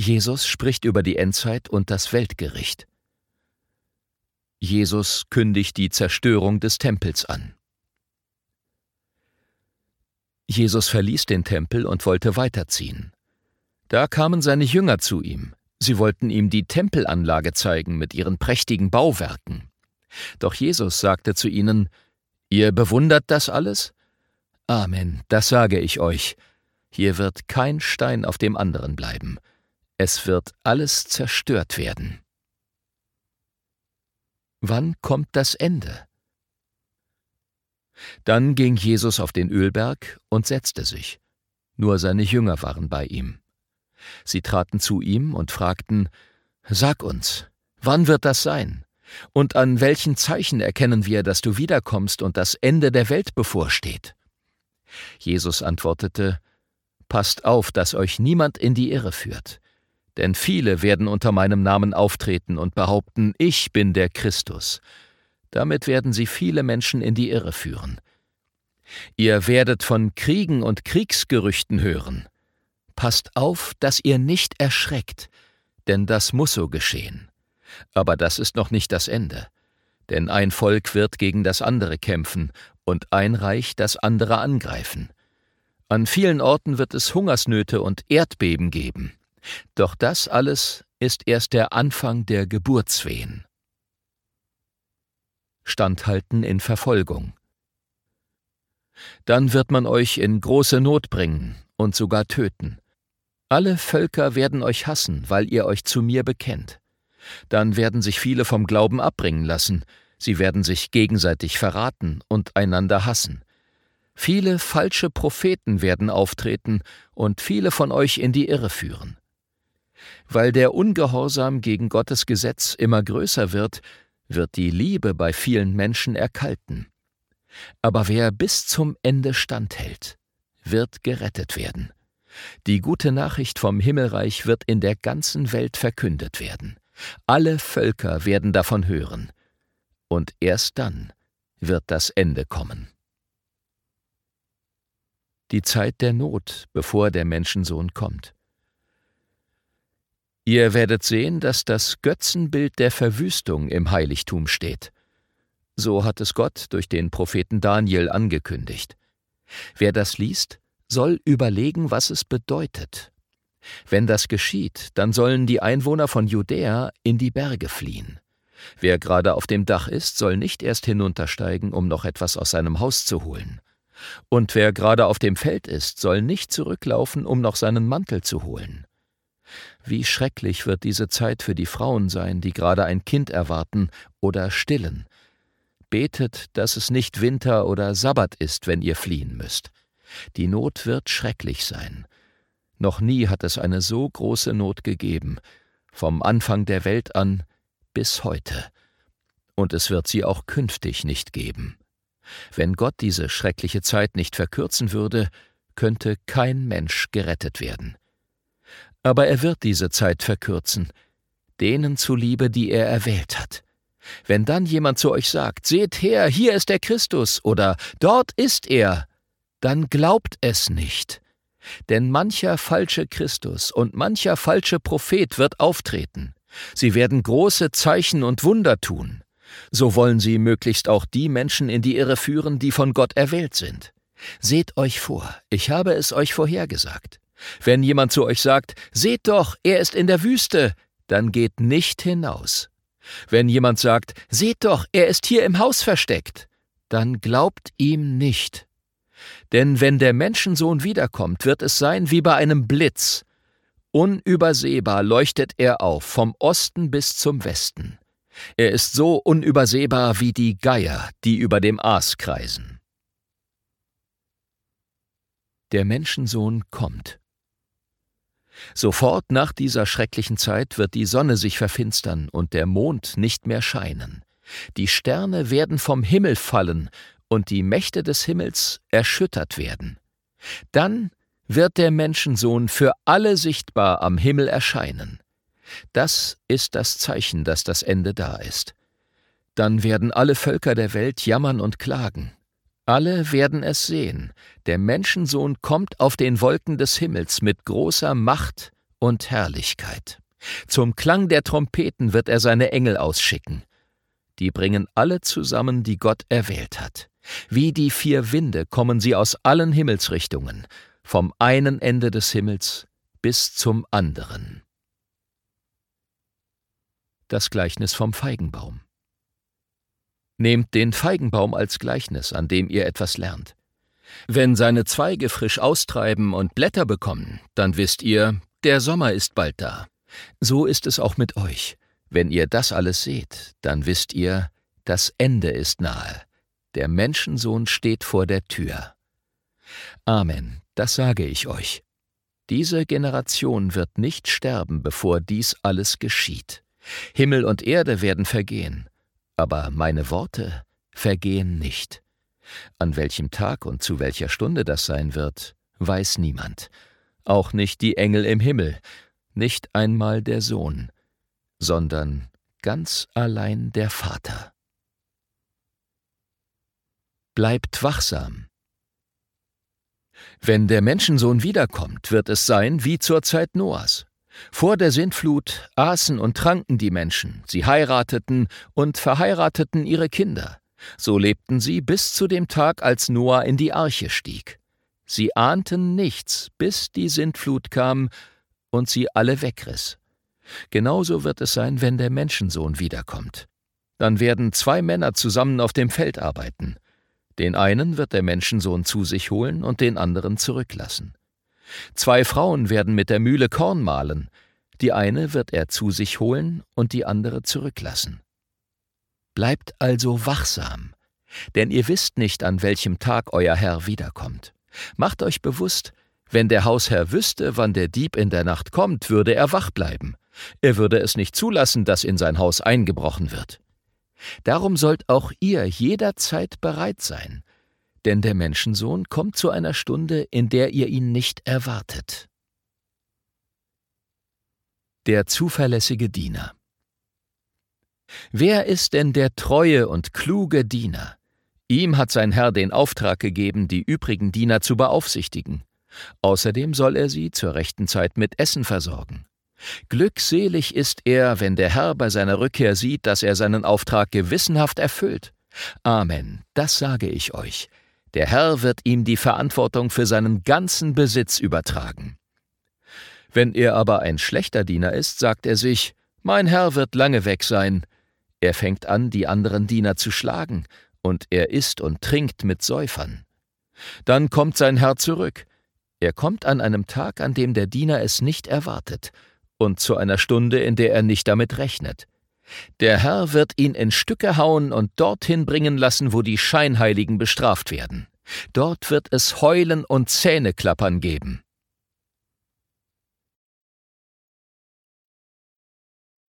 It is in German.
Jesus spricht über die Endzeit und das Weltgericht. Jesus kündigt die Zerstörung des Tempels an. Jesus verließ den Tempel und wollte weiterziehen. Da kamen seine Jünger zu ihm. Sie wollten ihm die Tempelanlage zeigen mit ihren prächtigen Bauwerken. Doch Jesus sagte zu ihnen: »Ihr bewundert das alles? Amen, das sage ich euch. Hier wird kein Stein auf dem anderen bleiben. Es wird alles zerstört werden.« Wann kommt das Ende? Dann ging Jesus auf den Ölberg und setzte sich. Nur seine Jünger waren bei ihm. Sie traten zu ihm und fragten: »Sag uns, wann wird das sein? Und an welchen Zeichen erkennen wir, dass du wiederkommst und das Ende der Welt bevorsteht?« Jesus antwortete: »Passt auf, dass euch niemand in die Irre führt. Denn viele werden unter meinem Namen auftreten und behaupten, ich bin der Christus. Damit werden sie viele Menschen in die Irre führen. Ihr werdet von Kriegen und Kriegsgerüchten hören. Passt auf, dass ihr nicht erschreckt, denn das muss so geschehen. Aber das ist noch nicht das Ende. Denn ein Volk wird gegen das andere kämpfen und ein Reich das andere angreifen. An vielen Orten wird es Hungersnöte und Erdbeben geben. Doch das alles ist erst der Anfang der Geburtswehen. Standhalten in Verfolgung. Dann wird man euch in große Not bringen und sogar töten. Alle Völker werden euch hassen, weil ihr euch zu mir bekennt. Dann werden sich viele vom Glauben abbringen lassen. Sie werden sich gegenseitig verraten und einander hassen. Viele falsche Propheten werden auftreten und viele von euch in die Irre führen. Weil der Ungehorsam gegen Gottes Gesetz immer größer wird, wird die Liebe bei vielen Menschen erkalten. Aber wer bis zum Ende standhält, wird gerettet werden. Die gute Nachricht vom Himmelreich wird in der ganzen Welt verkündet werden. Alle Völker werden davon hören. Und erst dann wird das Ende kommen. Die Zeit der Not, bevor der Menschensohn kommt. Ihr werdet sehen, dass das Götzenbild der Verwüstung im Heiligtum steht. So hat es Gott durch den Propheten Daniel angekündigt. Wer das liest, soll überlegen, was es bedeutet. Wenn das geschieht, dann sollen die Einwohner von Judäa in die Berge fliehen. Wer gerade auf dem Dach ist, soll nicht erst hinuntersteigen, um noch etwas aus seinem Haus zu holen. Und wer gerade auf dem Feld ist, soll nicht zurücklaufen, um noch seinen Mantel zu holen. Wie schrecklich wird diese Zeit für die Frauen sein, die gerade ein Kind erwarten oder stillen. Betet, dass es nicht Winter oder Sabbat ist, wenn ihr fliehen müsst. Die Not wird schrecklich sein. Noch nie hat es eine so große Not gegeben, vom Anfang der Welt an bis heute. Und es wird sie auch künftig nicht geben. Wenn Gott diese schreckliche Zeit nicht verkürzen würde, könnte kein Mensch gerettet werden. Aber er wird diese Zeit verkürzen, denen zuliebe, die er erwählt hat. Wenn dann jemand zu euch sagt, seht her, hier ist der Christus oder dort ist er, dann glaubt es nicht. Denn mancher falsche Christus und mancher falsche Prophet wird auftreten. Sie werden große Zeichen und Wunder tun. So wollen sie möglichst auch die Menschen in die Irre führen, die von Gott erwählt sind. Seht euch vor, ich habe es euch vorhergesagt. Wenn jemand zu euch sagt, seht doch, er ist in der Wüste, dann geht nicht hinaus. Wenn jemand sagt, seht doch, er ist hier im Haus versteckt, dann glaubt ihm nicht. Denn wenn der Menschensohn wiederkommt, wird es sein wie bei einem Blitz. Unübersehbar leuchtet er auf, vom Osten bis zum Westen. Er ist so unübersehbar wie die Geier, die über dem Aas kreisen. Der Menschensohn kommt. Sofort nach dieser schrecklichen Zeit wird die Sonne sich verfinstern und der Mond nicht mehr scheinen. Die Sterne werden vom Himmel fallen und die Mächte des Himmels erschüttert werden. Dann wird der Menschensohn für alle sichtbar am Himmel erscheinen. Das ist das Zeichen, dass das Ende da ist. Dann werden alle Völker der Welt jammern und klagen. Alle werden es sehen. Der Menschensohn kommt auf den Wolken des Himmels mit großer Macht und Herrlichkeit. Zum Klang der Trompeten wird er seine Engel ausschicken. Die bringen alle zusammen, die Gott erwählt hat. Wie die 4 Winde kommen sie aus allen Himmelsrichtungen, vom einen Ende des Himmels bis zum anderen. Das Gleichnis vom Feigenbaum. Nehmt den Feigenbaum als Gleichnis, an dem ihr etwas lernt. Wenn seine Zweige frisch austreiben und Blätter bekommen, dann wisst ihr, der Sommer ist bald da. So ist es auch mit euch. Wenn ihr das alles seht, dann wisst ihr, das Ende ist nahe. Der Menschensohn steht vor der Tür. Amen, das sage ich euch. Diese Generation wird nicht sterben, bevor dies alles geschieht. Himmel und Erde werden vergehen, aber meine Worte vergehen nicht. An welchem Tag und zu welcher Stunde das sein wird, weiß niemand. Auch nicht die Engel im Himmel, nicht einmal der Sohn, sondern ganz allein der Vater. Bleibt wachsam. Wenn der Menschensohn wiederkommt, wird es sein wie zur Zeit Noahs. Vor der Sintflut aßen und tranken die Menschen, sie heirateten und verheirateten ihre Kinder. So lebten sie bis zu dem Tag, als Noah in die Arche stieg. Sie ahnten nichts, bis die Sintflut kam und sie alle wegriss. Genauso wird es sein, wenn der Menschensohn wiederkommt. Dann werden 2 Männer zusammen auf dem Feld arbeiten. Den einen wird der Menschensohn zu sich holen und den anderen zurücklassen. 2 Frauen werden mit der Mühle Korn mahlen. Die eine wird er zu sich holen und die andere zurücklassen. Bleibt also wachsam, denn ihr wisst nicht, an welchem Tag euer Herr wiederkommt. Macht euch bewusst, wenn der Hausherr wüsste, wann der Dieb in der Nacht kommt, würde er wach bleiben. Er würde es nicht zulassen, dass in sein Haus eingebrochen wird. Darum sollt auch ihr jederzeit bereit sein, denn der Menschensohn kommt zu einer Stunde, in der ihr ihn nicht erwartet. Der zuverlässige Diener. Wer ist denn der treue und kluge Diener? Ihm hat sein Herr den Auftrag gegeben, die übrigen Diener zu beaufsichtigen. Außerdem soll er sie zur rechten Zeit mit Essen versorgen. Glückselig ist er, wenn der Herr bei seiner Rückkehr sieht, dass er seinen Auftrag gewissenhaft erfüllt. Amen, das sage ich euch. Der Herr wird ihm die Verantwortung für seinen ganzen Besitz übertragen. Wenn er aber ein schlechter Diener ist, sagt er sich, mein Herr wird lange weg sein. Er fängt an, die anderen Diener zu schlagen, und er isst und trinkt mit Säufern. Dann kommt sein Herr zurück. Er kommt an einem Tag, an dem der Diener es nicht erwartet, und zu einer Stunde, in der er nicht damit rechnet. Der Herr wird ihn in Stücke hauen und dorthin bringen lassen, wo die Scheinheiligen bestraft werden. Dort wird es Heulen und Zähneklappern geben.